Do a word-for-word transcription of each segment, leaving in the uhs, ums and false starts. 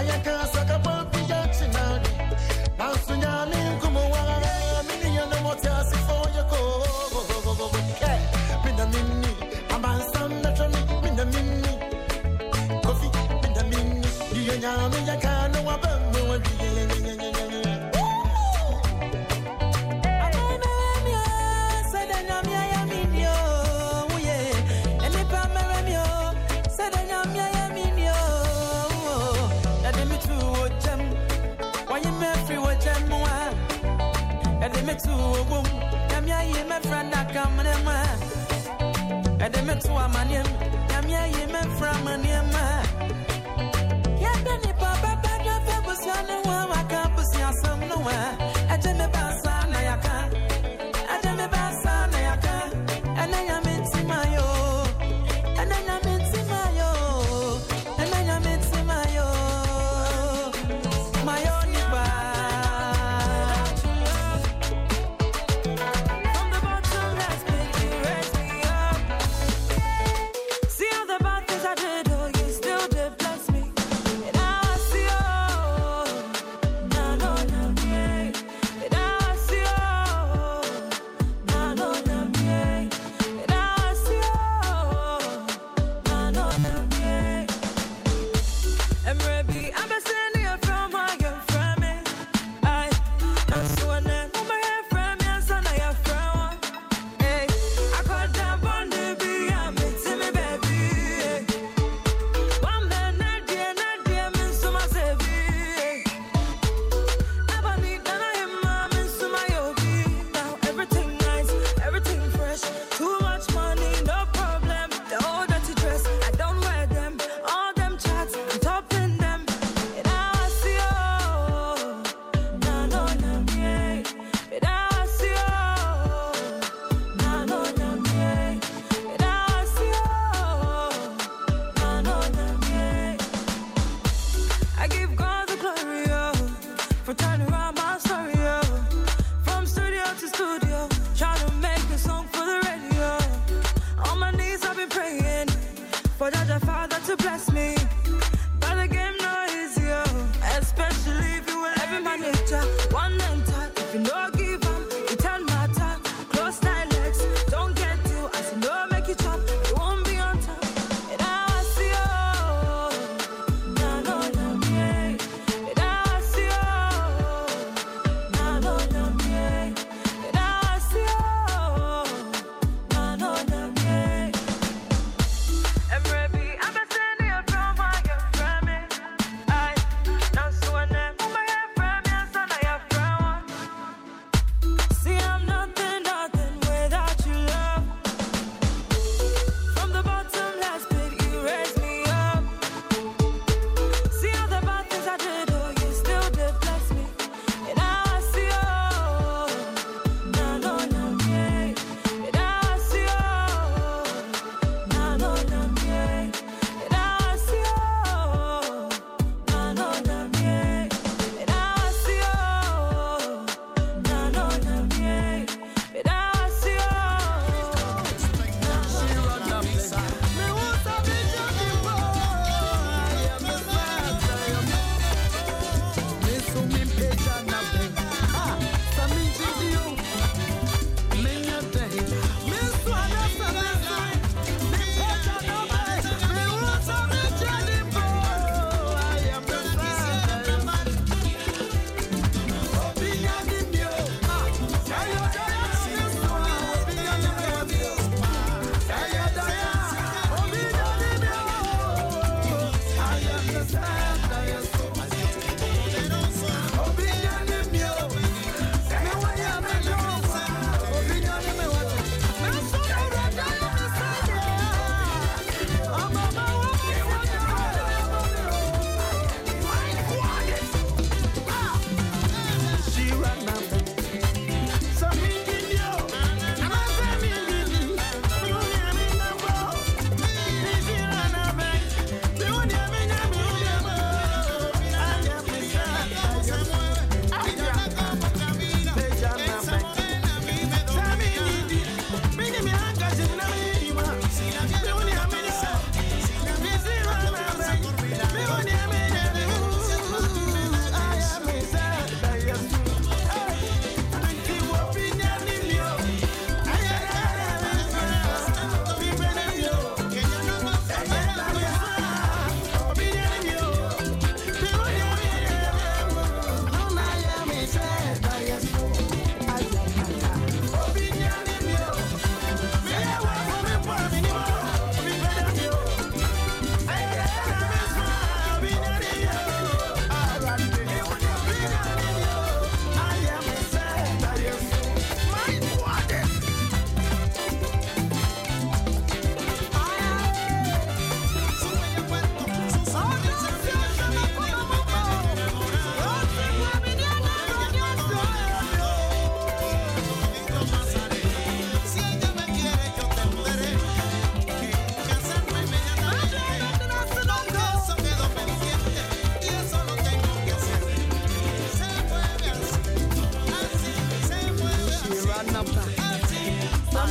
I'm ready, I'm a senior.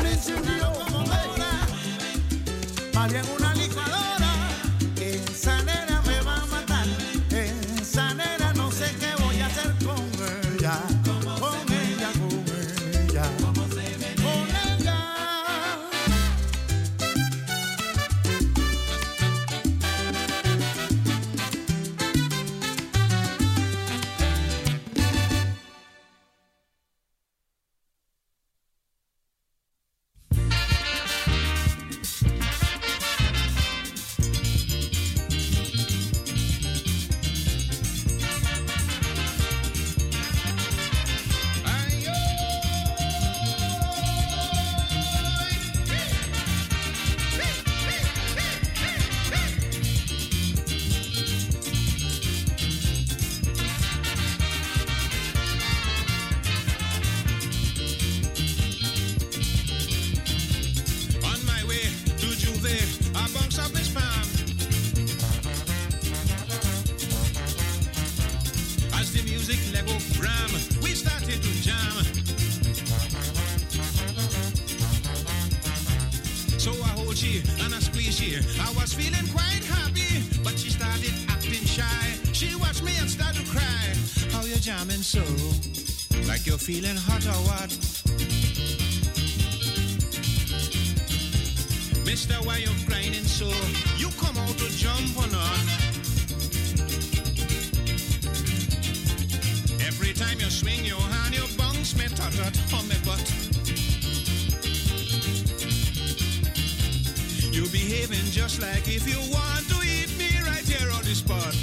encendido como ahora, María en una licuadora. Esa nena me va a matar. Esa nena no sé qué voy a hacer con ella. Con ella, con ella. Con ella. Feeling hot or what? Mister, why you grinding so? You come out to jump or not? Every time you swing your hand, you bounce me tut-tut on me butt. You behaving just like if you want to eat me right here on the spot.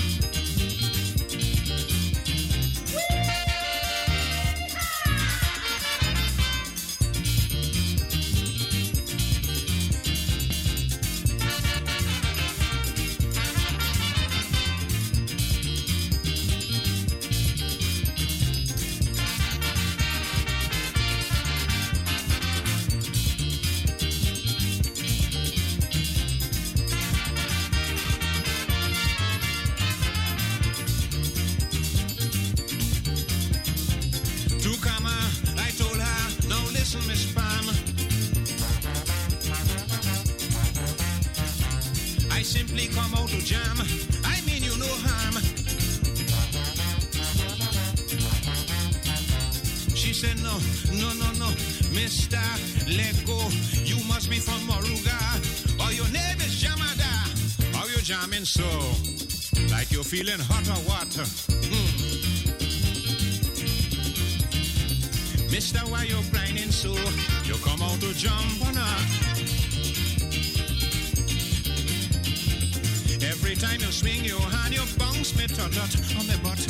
So, like you're feeling hot or what? Mm. Mister, why you grinding so? You come out to jump or not? Every time you swing your hand, you bounce me tut-tut on the butt.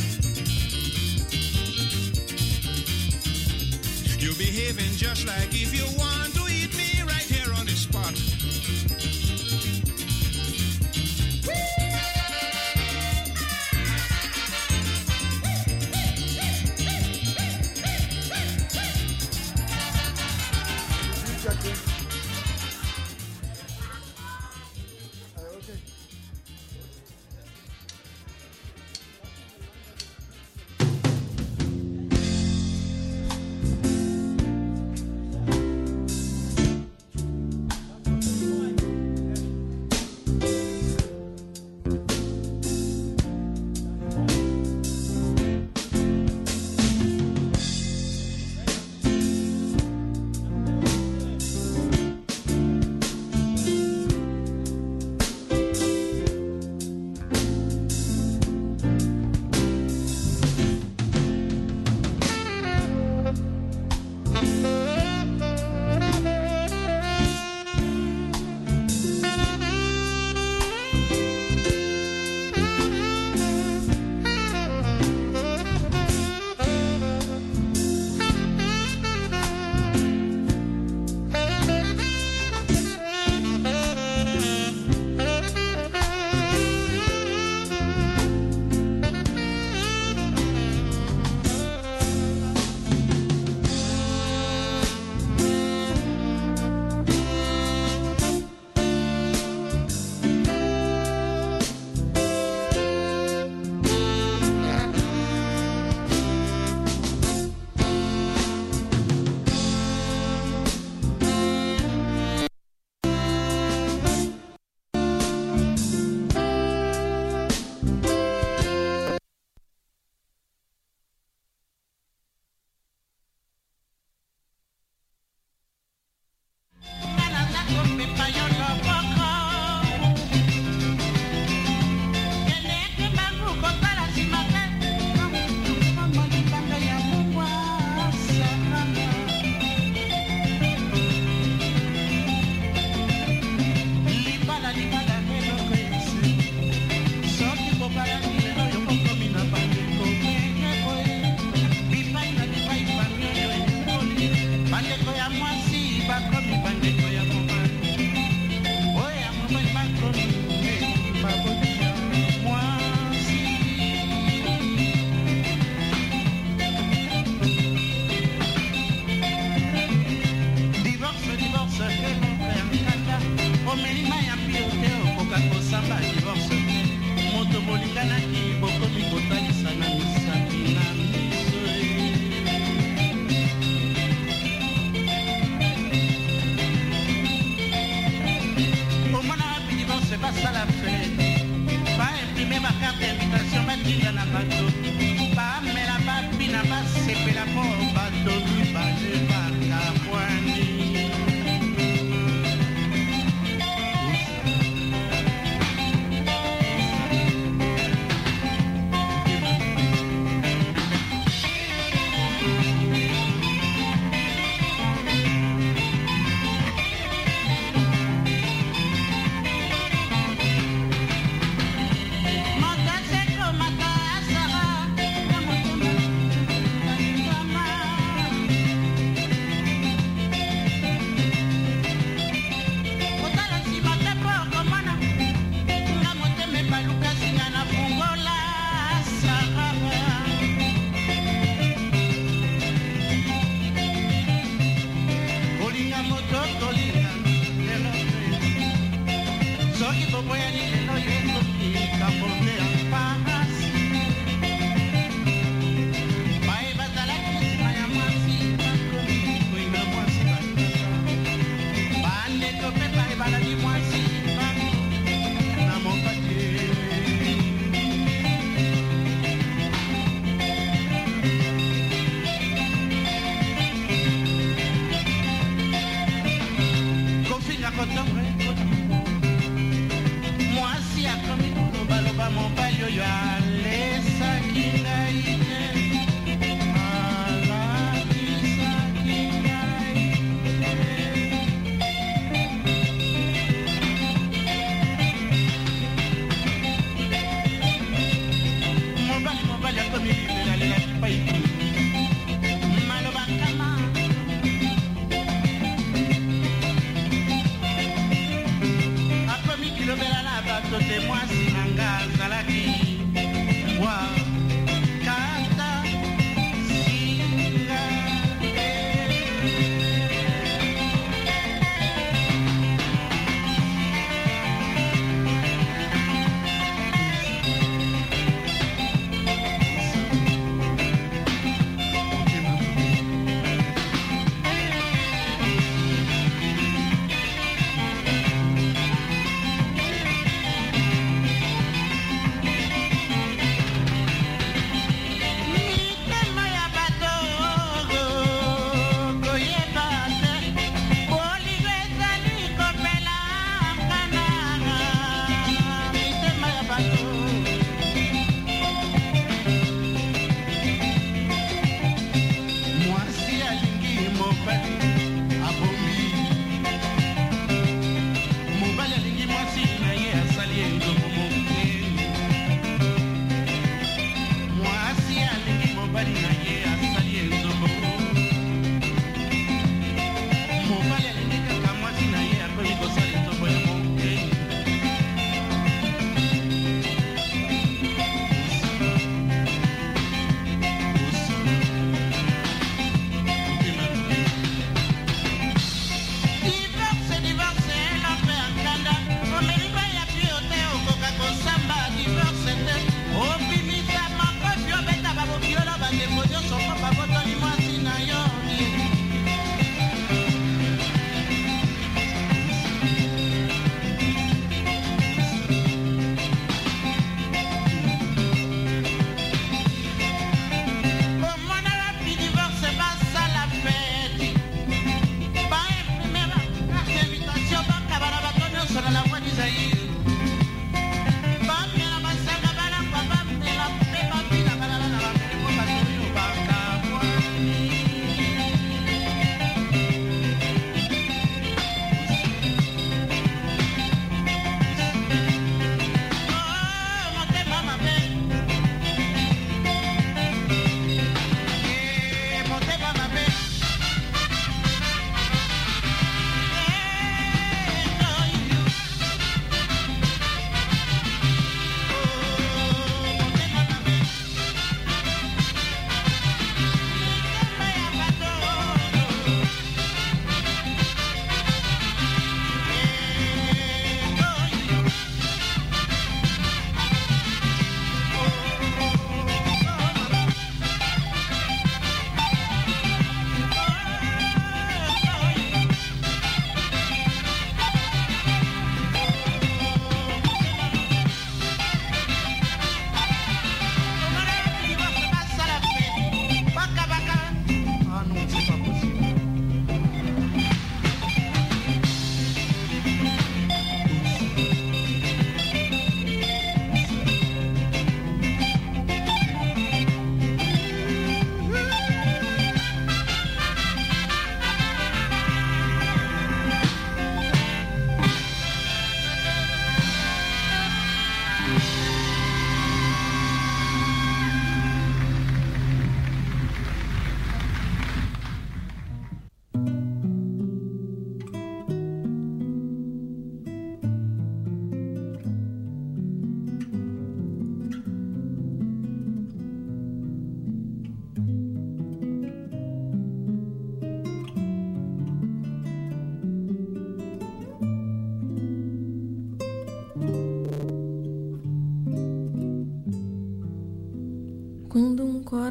You're behaving just like if you want to eat me right here on the spot. Mata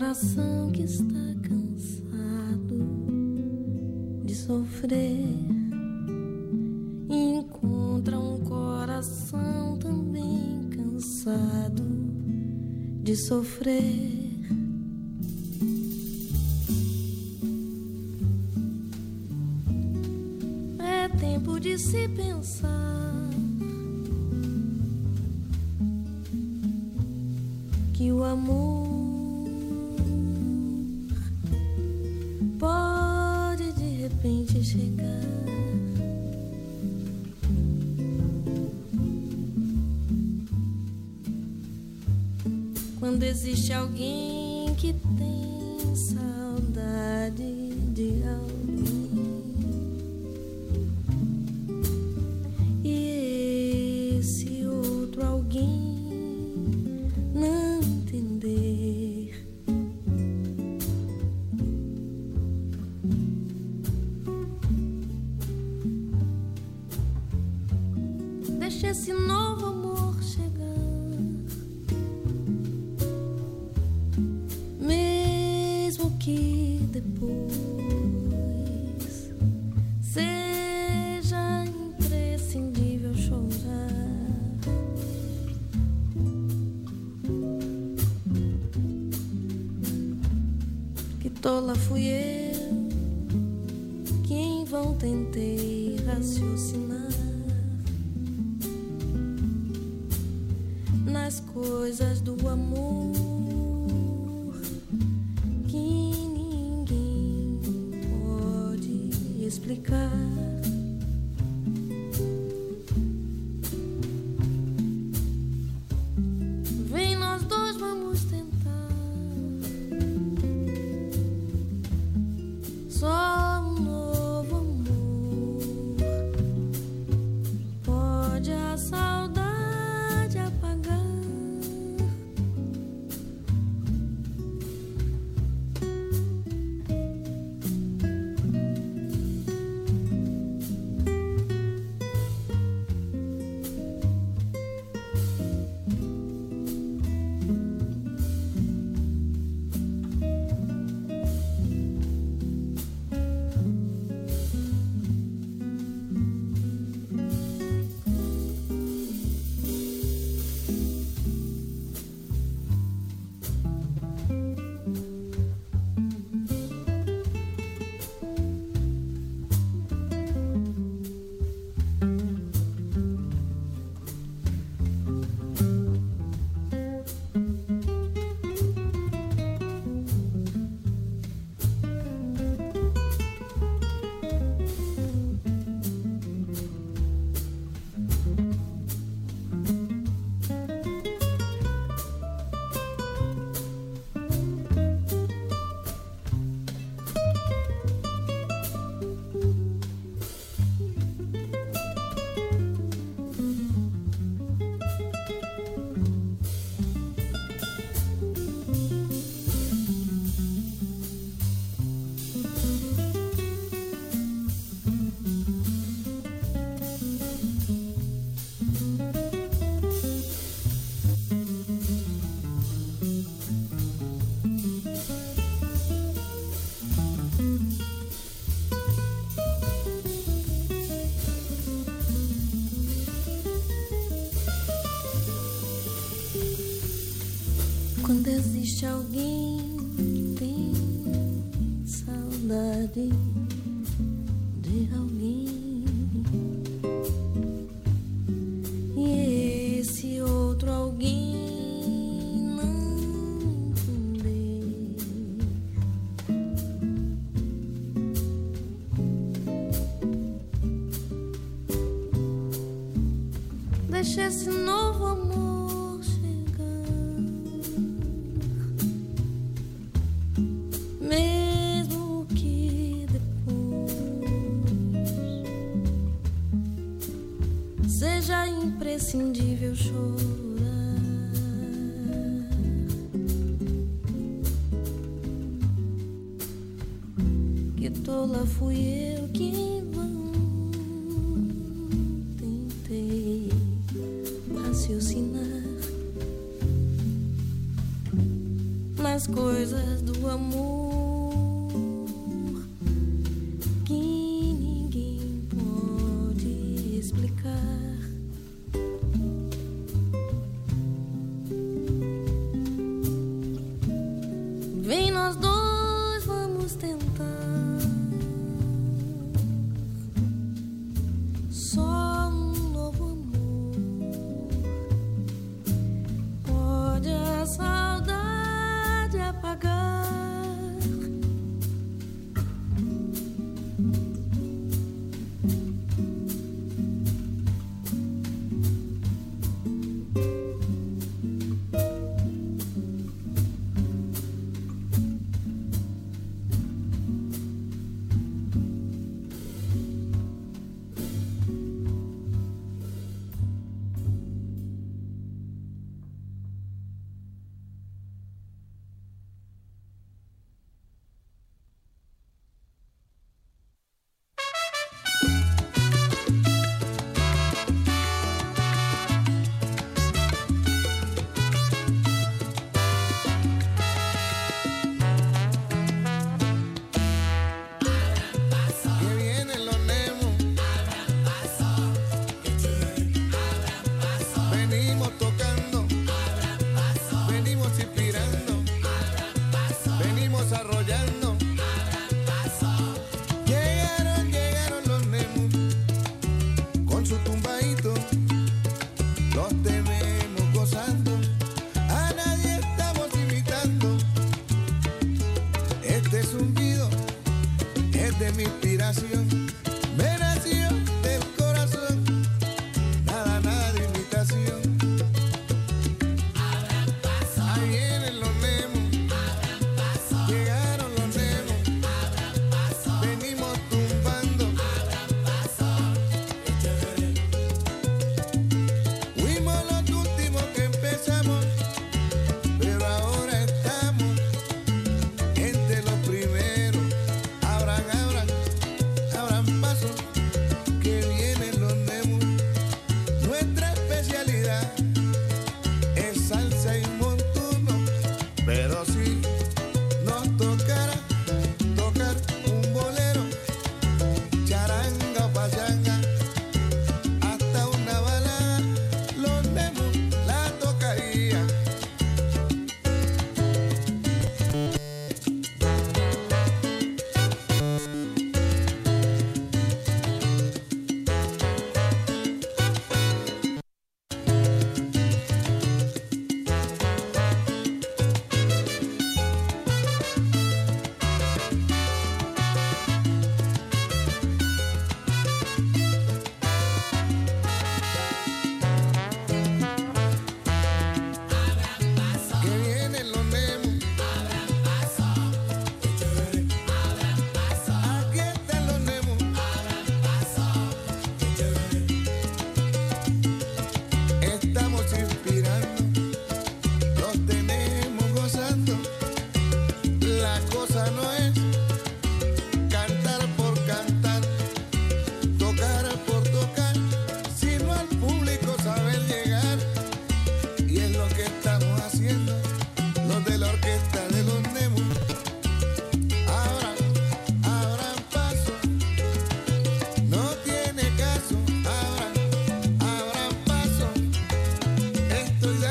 coração que está cansado de sofrer encontra um coração também cansado de sofrer. É tempo de se pensar que o amor pode de repente chegar. Quando existe alguém que tem saudade de alguém e esse outro alguém não entender, deixa esse novo amor chegar, mesmo que depois seja imprescindível chorar. Que tola fui eu que em vão tentei raciocinar nas coisas do amor que ninguém pode explicar. Vem, nós dois vamos tentar só um novo amor. Pode a saudade apagar. Quando existe alguém que tem saudade de alguém e esse outro alguém não entender, deixa esse novo amor chegar, mesmo que depois seja imprescindível chorar. Que tola fui eu que em vão tentei raciocinar nas as coisas do amor que ninguém pode explicar. Vem nós dois, vamos tentar só um novo amor. Pode a saudade apagar.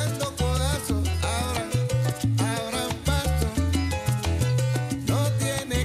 No tiene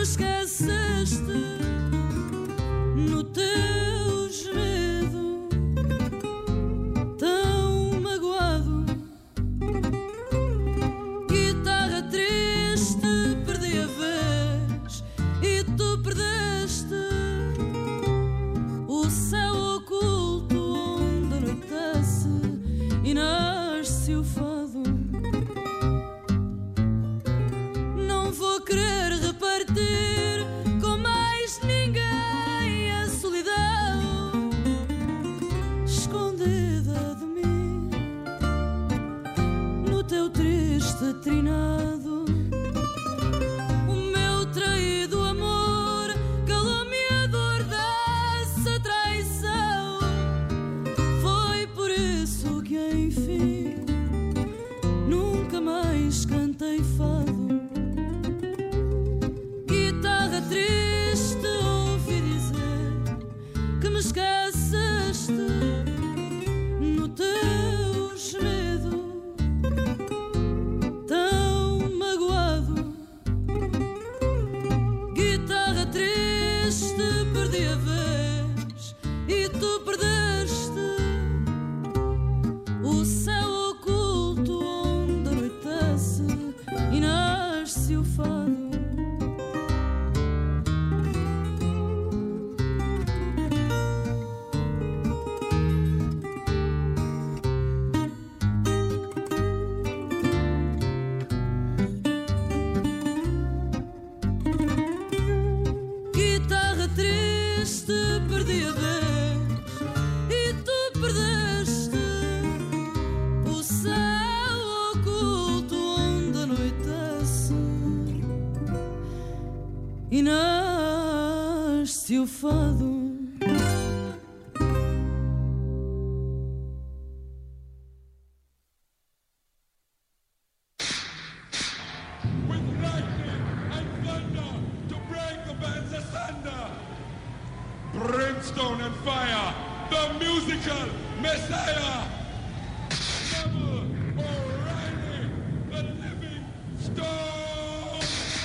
esqueceste no teu gemido tão magoado. Guitarra triste, perdi a vez e tu perdeste o céu oculto onde anoitece e nasce o fado. Não vou querer repartir com mais ninguém a solidão escondida de mim no teu triste trinado. O meu traído amor calou-me a dor dessa traição. Foi por isso que enfim nunca mais cantei fado. Guitarra triste, ouvi dizer que me esqueceste no teu gemido tão magoado. Guitarra triste, perdi a vez e tu perdeste o céu oculto onde anoitece e nasce o fado. Guitarra triste, perdi a vez e tu perdeste o céu oculto onde anoitece e nasce o fado. With lightning and thunder to break the bands asunder. Brimstone and fire, the musical messiah. Neville O'Reilly, the living stone.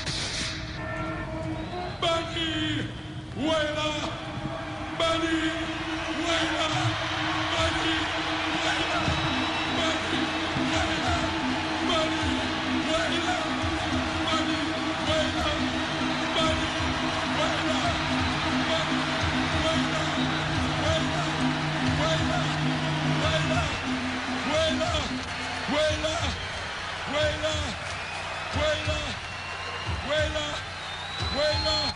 Bunny Wailer, Bunny Wailer, Bunny Wailer, Bunny Wailer, Bunny Wailer, Bunny Wailer, Bunny Wailer, Bunny Wailer, Wailer, Wailer, Wailer, Wailer, Wailer, Wailer, Wailer, Wailer, Wailer.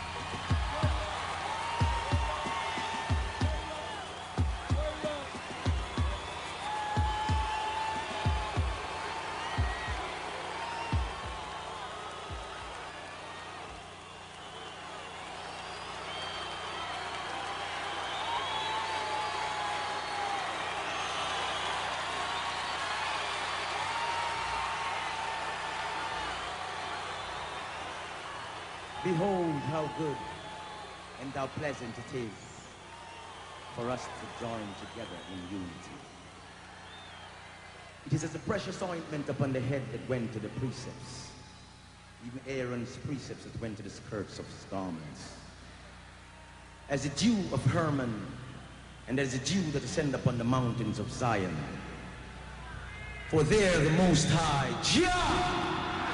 Behold how good and how pleasant it is for us to join together in unity. It is as a precious ointment upon the head that went to the precepts, even Aaron's precepts that went to the skirts of his garments. As the dew of Hermon, and as the dew that descend upon the mountains of Zion. For there the Most High, Jah,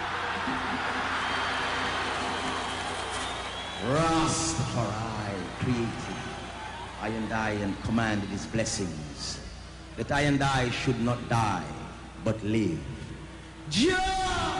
Rastafari created I and I and commanded his blessings, that I and I should not die, but live. Jah!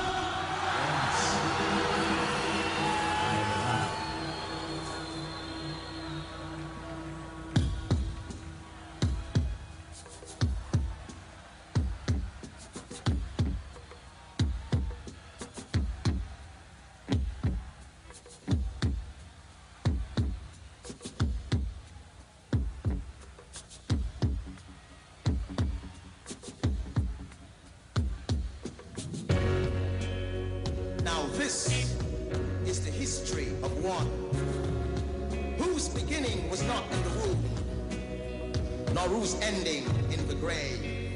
This is the history of one whose beginning was not in the womb, nor whose ending in the grave.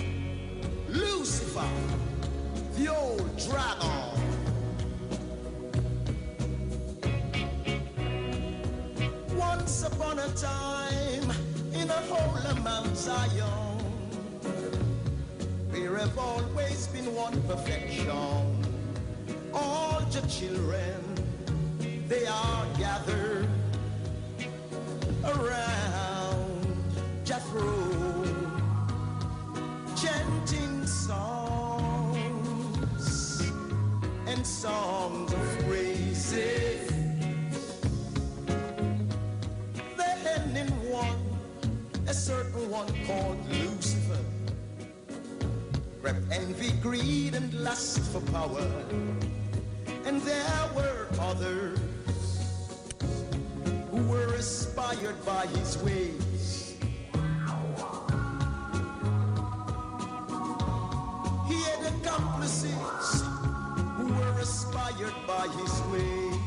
Lucifer, the old dragon, Once upon a time, in a hole of Mount Zion, there have always been one perfection. All the children, they are gathered around Jethro, chanting songs and songs of praises. Then in one, a certain one called Lucifer, grabbed envy, greed, and lust for power. And there were others who were inspired by his ways. He had accomplices who were inspired by his ways.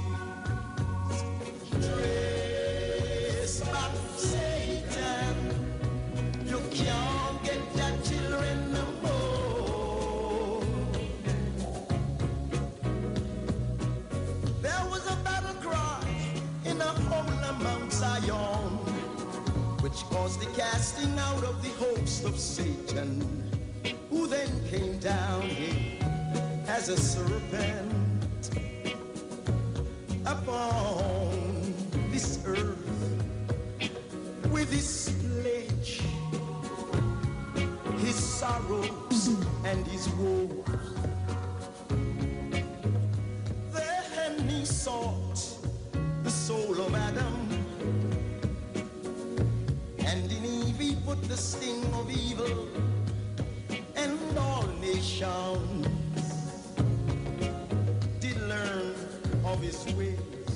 Trace back Satan, you can't get that children no more. There was a battle cry in a hole of Mount Zion, which caused the casting out of the host of Satan, who then came down here as a serpent upon this earth with his pledge, his sorrows and his woes. Then he sought the soul of Adam, and in Eve he put the sting of evil, and all nations did learn of his ways.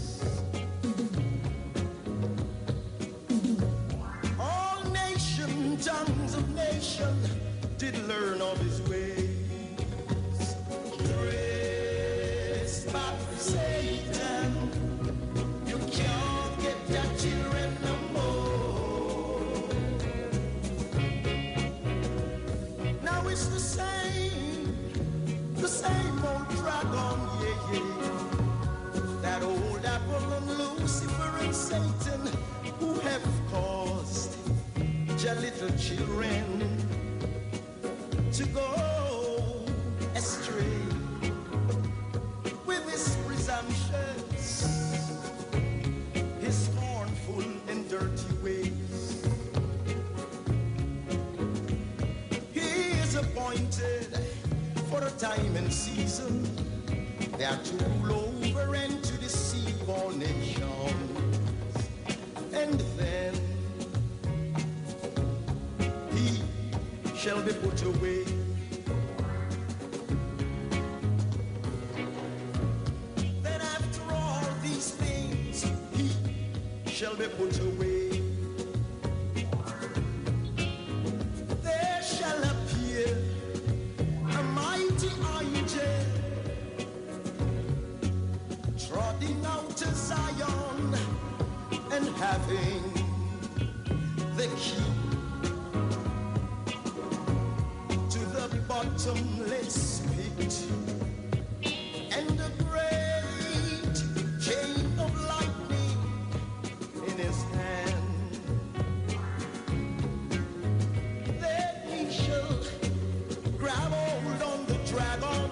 All nations, tongues of nations did learn of his ways. Trace back Satan, you can't get that children no more. Now it's the same, the same old dragon, yeah, yeah. That old Apollyon, Lucifer, and Satan, who have caused your little children to go astray with his presumptions, his scornful and dirty ways. He is appointed for a time and season, they are to rule over and to deceive all nations. And then he shall be put away. Then after all these things, he shall be put away. There shall appear a mighty angel, trotting out to Zion and having the key to the bottomless pit, and a great chain of lightning in his hand. Then he shall grab hold on the dragon,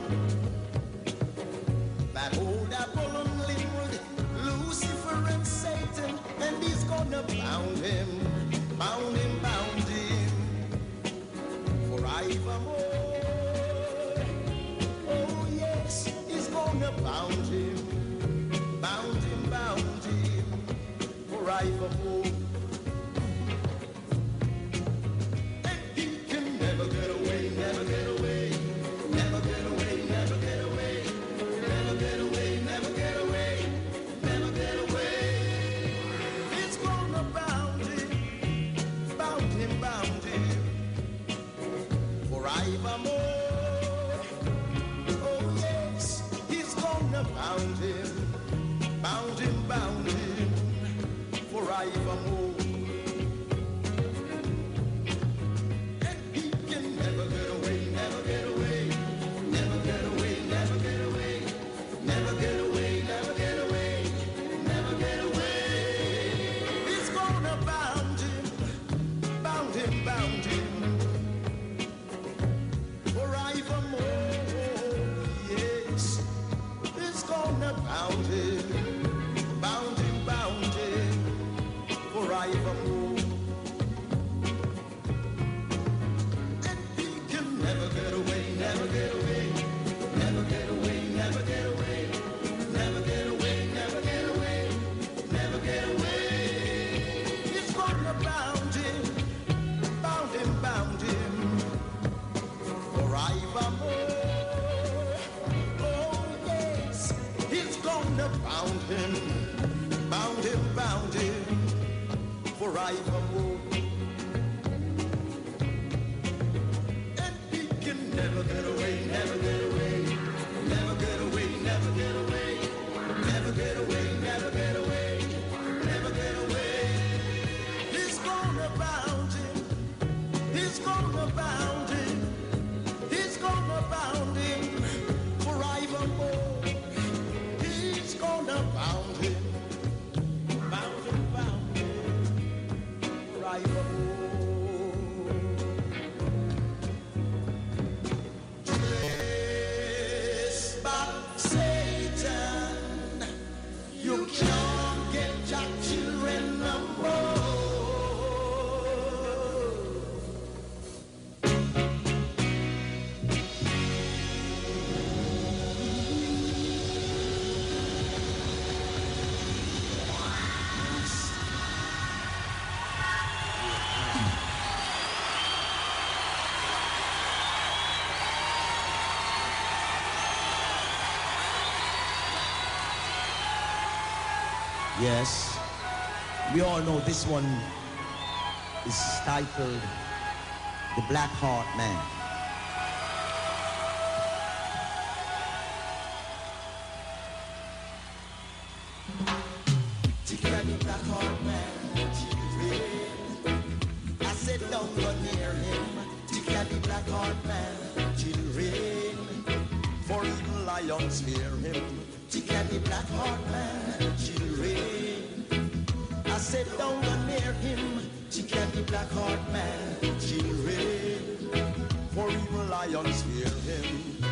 that old Apollyon, Lucifer, and Satan, and he's gonna bound him, bound him, bound him forevermore. Oh yes, he's gonna bound him, bound him, bound him forevermore. And he can never get away, never get away, never get away, never get away, never get away, never get away. Never get away. It's gonna bound him, bound him, bound him forevermore. Oh yes, he's gonna bound bound him, bound him, bound him, forevermore. And he can never get away, never get away, never get away, never get away, never get away, never get away, never get away. He's gonna bound him, bound him, bound him, forevermore. Bound him, bound him, bound him, forevermore. And he can never get away, never get away, never get away, never get away, never get away, never get away, never get away. He's gonna bound him, he's gonna bound him, he's gonna bound him, forevermore. Gonna bound him, bound him, bound him, forevermore. Trace back Satan, you can't get your children no more. Yes, we all know this one is titled The Black Heart Man. The Black Heart Man, I said don't go near him. The Black Heart Man, children, for even lions fear him. The Black Heart Man, children, I said don't go near him. The Black Heart Man, children, for even lions fear him.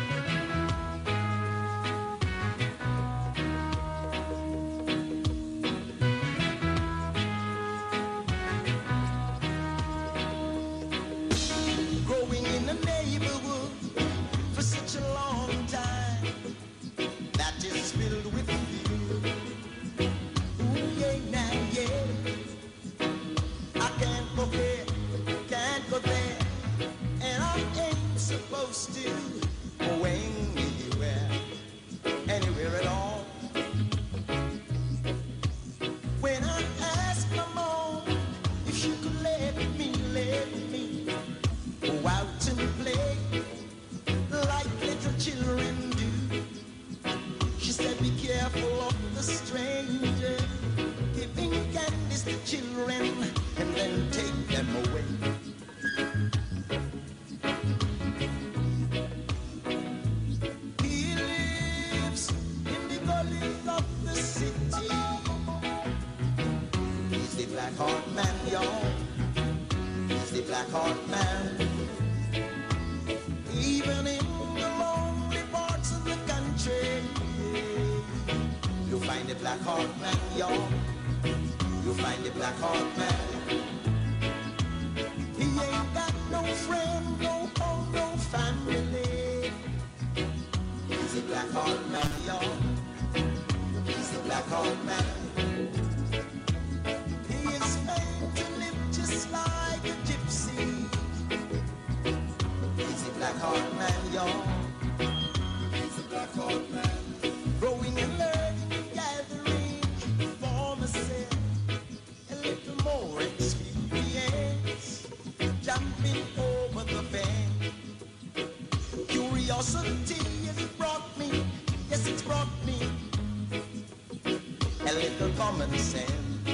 Growing in the neighborhood for such a long time, that is filled with fear. Ooh, yeah, now, yeah. I can't go here, can't go there, and I ain't supposed to go anywhere, anywhere at all. When I asked my mom if she could let me, let me go out and play like little children do, she said be careful of the stranger, giving candies to children and then take them away. He lives in the gullies of the city. He's the Black Heart Man, y'all. He's the Black Heart Man. Even in the lonely parts of the country, you'll find the Black Heart Man, y'all. You'll find the Black Heart Man. He ain't got no friend, no home, no family. He's the Black Heart Man, y'all. He's the Black Heart Man. He is made to live just like a gypsy. He's the Black Heart Man, y'all. He's the Black Heart Man. Growing and learning and gathering for myself a little more experience, jumping over the fence. Curiosity has brought me, yes it's brought me a little common sense.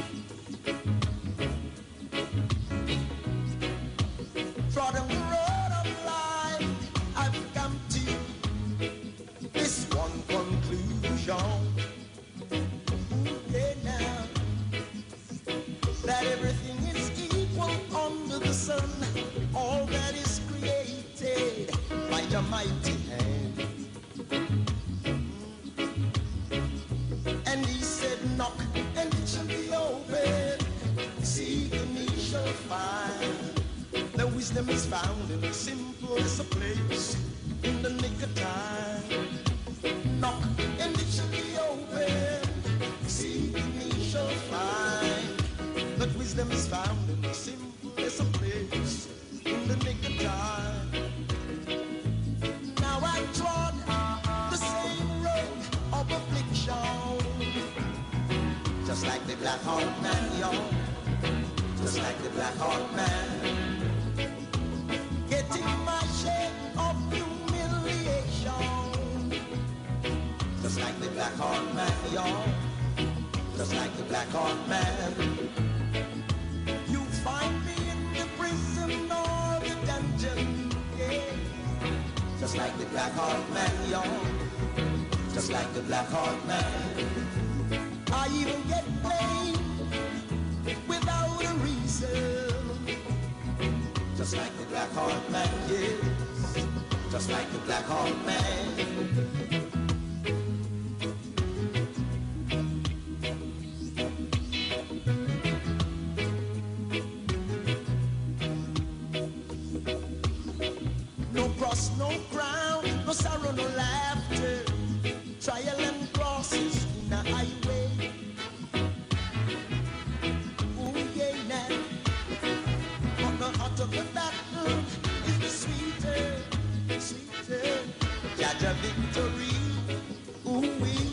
Trotting the road of life, I've come to this one conclusion. Yeah, now that everything is equal under the sun, all that is created by your mighty hand. wisdom is found in the simplest of place, in the nick of time. Knock and it shall be open. Seek and ye shall find. That wisdom is found in the simplest of place, in the nick of time. Now I trod the same road of affliction, just like the black heart man, y'all. Just like the black heart man, getting my share of humiliation. Just like the black heart man, y'all. Just like the black heart man. You find me in the prison or the dungeon, yeah. Just like the black heart man, y'all. Just like the black heart man. I even get paid without a reason. Just like the black heart man, yes. Just like the black heart man. No cross, no crown, no sorrow, no laughter. Trial and crosses in the highway. Ooh, yeah, now. But the hotter the battle is the sweeter, sweeter. Jaja victory, ooh, wee.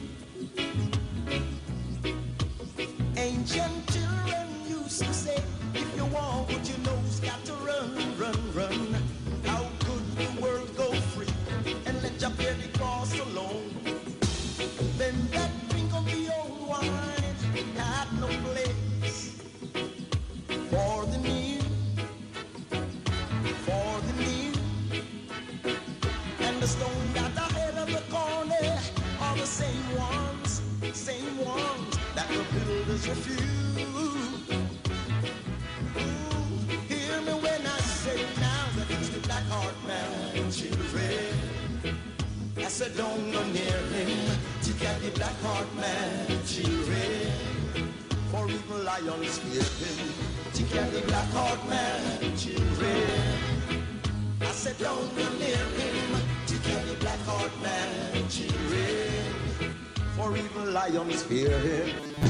Ancient children used to say, if you want what you know's got to run, run, run. How could the world go free and let your baby cross alone? Then that drink of the old wine had no place for the new, for the new. And the stone that ahead of the corner are the same ones, same ones that the builders refuse. Ooh, hear me when I say now that it's the black heart man, children. I said don't go near him, to get the black heart man, children. For even lions fear him, to get the black heart man, children. I said don't go near him, to get the black heart man, children. For even lions fear him.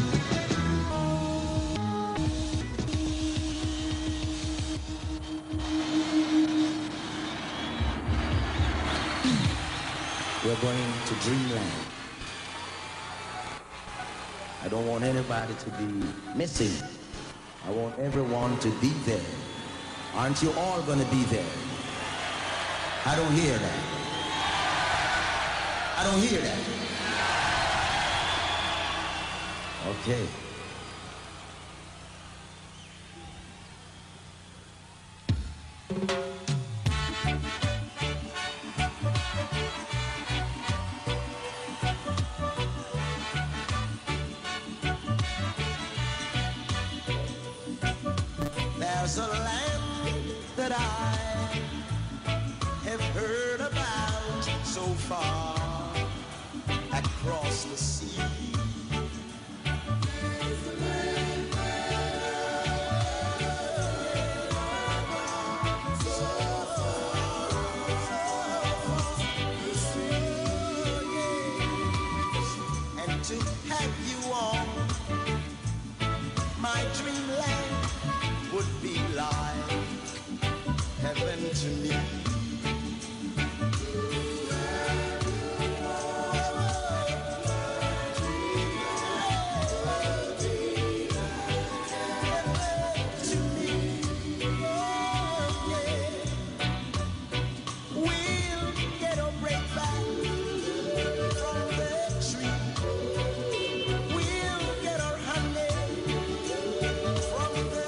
We're going to dreamland. I don't want anybody to be missing. I want everyone to be there. Aren't you all going to be there? I don't hear that. I don't hear that. Okay. There's a land that I have heard about so far across the sea. There's a land so far across the sea. And to have you on my dreamland would be like heaven to me. To me, oh yeah. We'll get a break back from the tree. We'll get our honey from the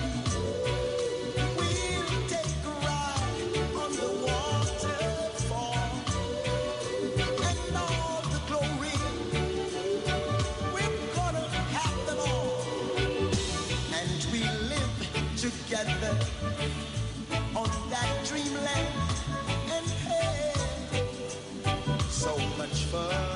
we'll take a ride on the waterfall, and all the glory we're gonna have them all, and we live together on that dreamland, and hey, so much fun.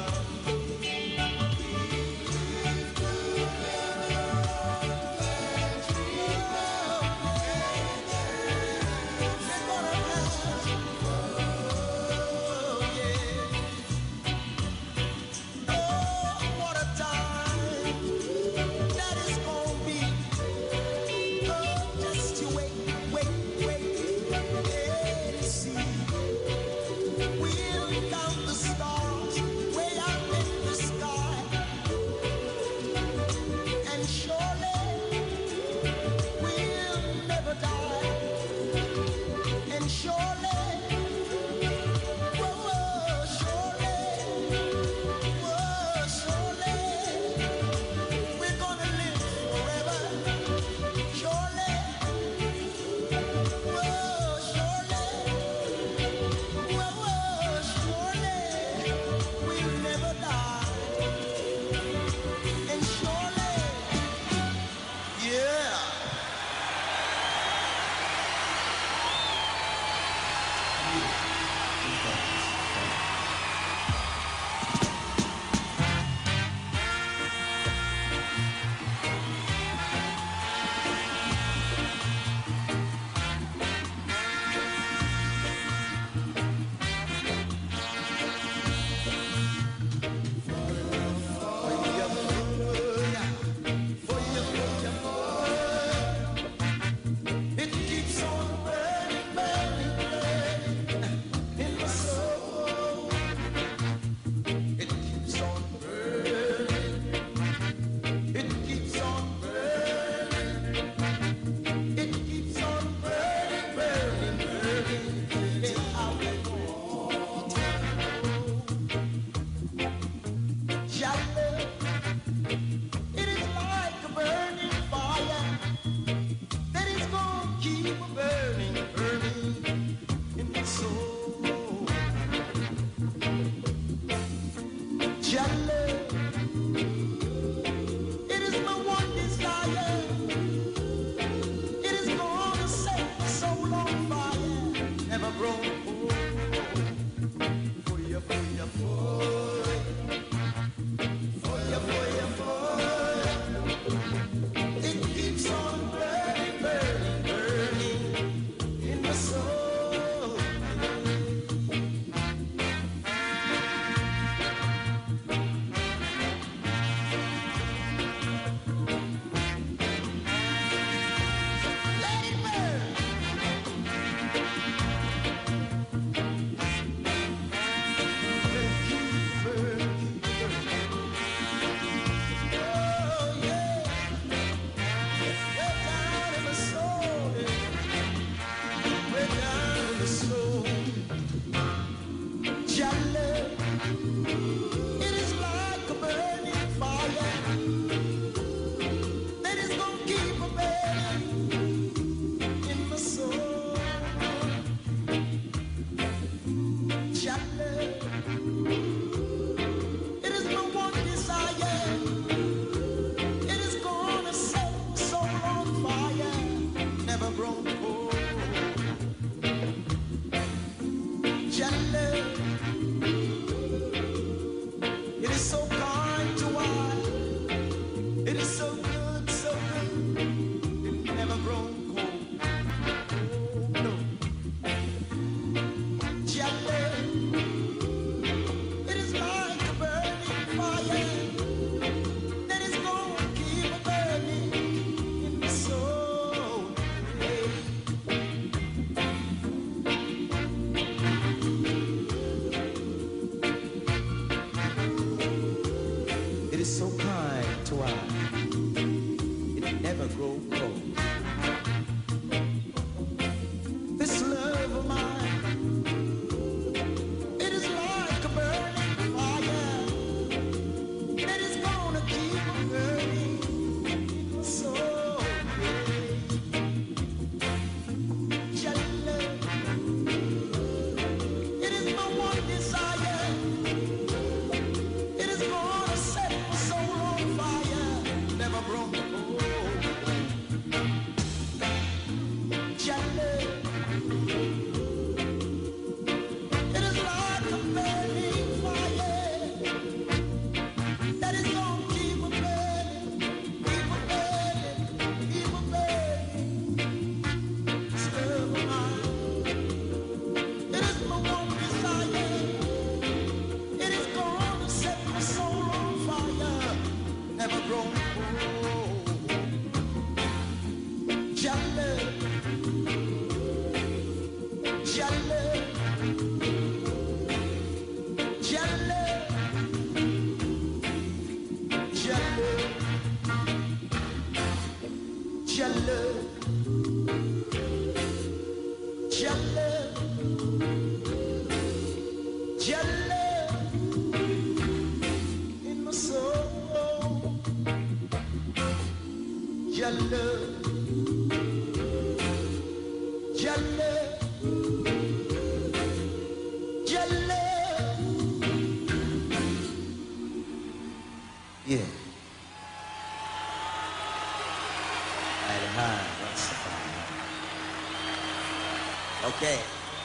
Okay.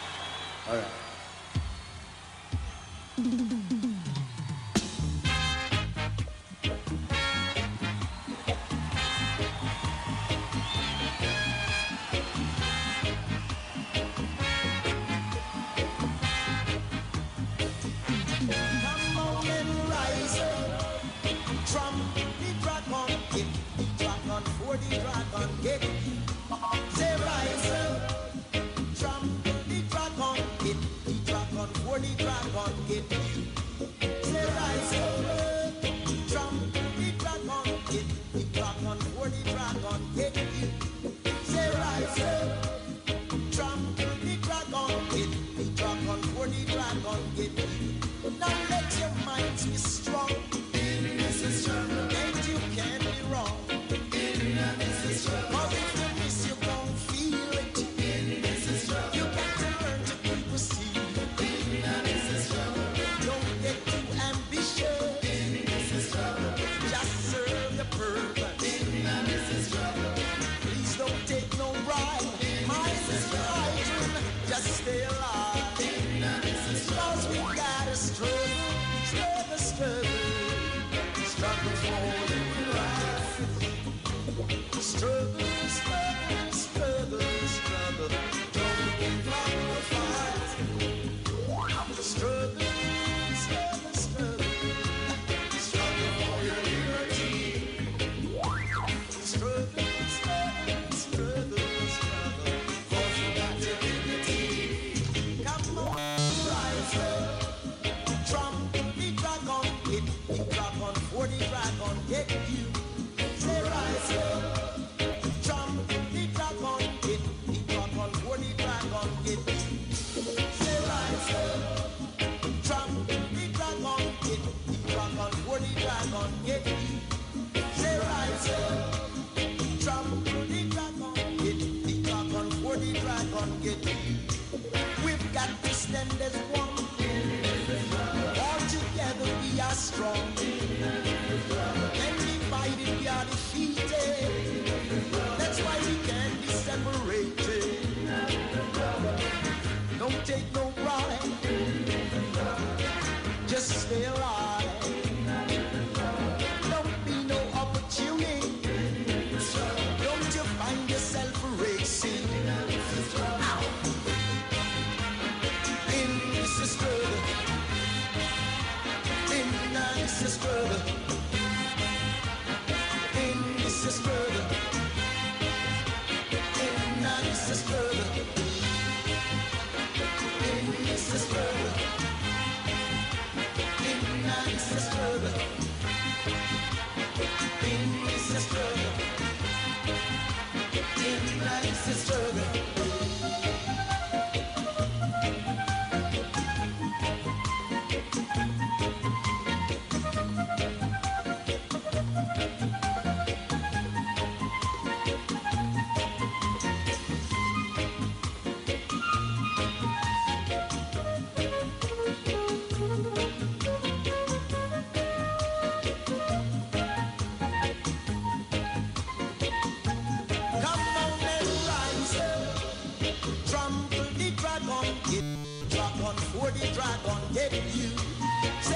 All right. struggle, struggle for your life. Struggle, struggle, struggle, struggle. Don't give up the fight. Struggle, struggle, struggle. Struggle for your liberty. Struggle, struggle, struggle, struggle. For you got your dignity. Come on, rise up. Trump the dragon, hit the dragon, for the dragon, get you. Say rise up. Trump the dragon, hit the dragon, for the dragon, get you. Say rise up. Trump the dragon, hit the dragon, for the dragon, get you. Say rise up. Trump the dragon, hit the dragon, for the dragon, get you. We've got to stand as one. All together we are strong. When divided we are defeated. That's why we can't be separated. Don't take no pride. Just stay alive. Don't be no opportunity. Don't you find yourself racing? Ow. In this struggle. In this struggle.